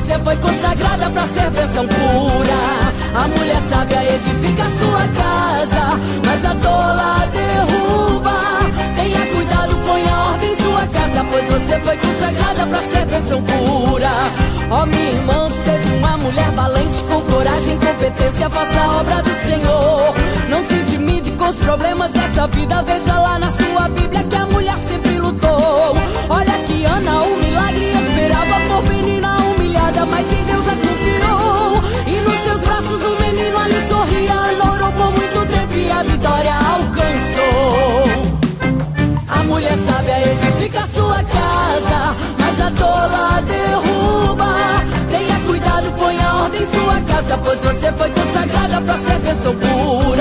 você foi consagrada pra ser bênção pura. A mulher sábia edifica a sua casa, mas a tola derruba. Tenha cuidado, ponha ordem em sua casa, pois você foi consagrada pra ser bênção pura. Ó minha irmã, seja uma mulher valente, com coragem, competência, faça a obra do Senhor. Não se intimide com os problemas dessa vida, veja lá na sua Bíblia que a mulher sempre lutou. Olha que Ana, o milagre esperava por menina humilhada, mas em Deus a confiou. E nos seus braços o menino ali sorria. Ana orou por muito tempo e a vitória alcançou. A mulher sábia edifica a sua casa, mas a tola derruba. Tenha cuidado, ponha ordem em sua casa, pois você foi consagrada pra ser bênção pura.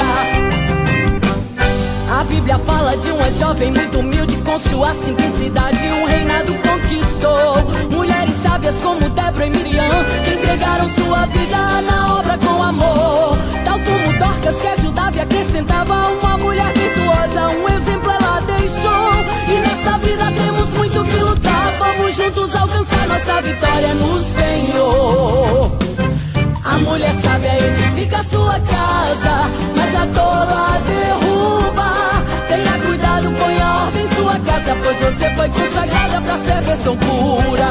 A Bíblia fala de uma jovem muito humilde, com sua simplicidade um reinado conquistou. Mulheres sábias como Débora e Miriam, que entregaram sua vida na obra com amor. Tal como Dorcas, que ajudava e acrescentava, uma mulher virtuosa, um exemplo ela deixou. E nessa vida temos muito que lutar, vamos juntos alcançar nossa vitória no Senhor. A mulher sábia edifica a sua casa, mas a tola derruba. Tenha cuidado, ponha ordem em sua casa, pois você foi consagrada pra ser bênção pura.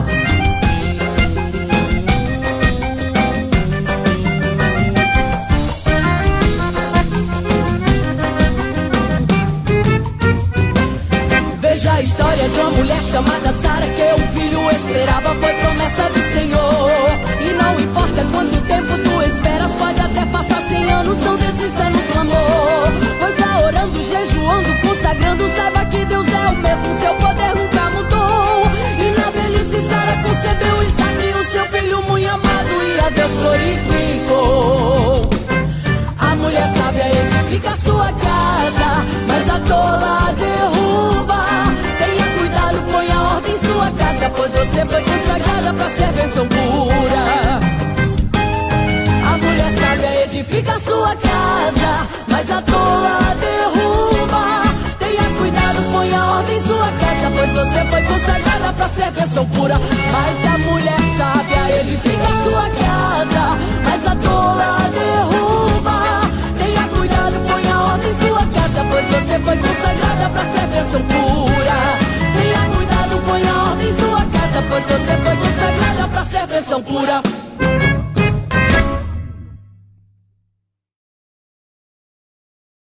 Veja a história de uma mulher chamada Sara, que um filho esperava, foi promessa do Senhor. E não importa quanto tempo tu esperas, pode até passar 100 anos, não desista no clamor. Pois orando, jejuando, consagrando, saiba que Deus é o mesmo, seu poder nunca mudou. E na velhice Sara concebeu Isaque, o seu filho muito amado, e a Deus glorificou. A mulher sábia edifica a sua casa, mas a tola derruba. Tenha cuidado, ponha ordem em sua casa, pois você foi consagrada pra ser bênção pura. A mulher sábia edifica a sua casa, mas a tola derruba. Tenha cuidado, ponha ordem em sua casa, pois você foi consagrada pra ser bênção pura. Mas a mulher sábia edifica a sua casa, mas a tola derruba. Tenha cuidado, ponha ordem em sua casa, pois você foi consagrada pra ser bênção pura. Tenha cuidado, ponha ordem em sua casa, pois você foi consagrada pra ser bênção pura.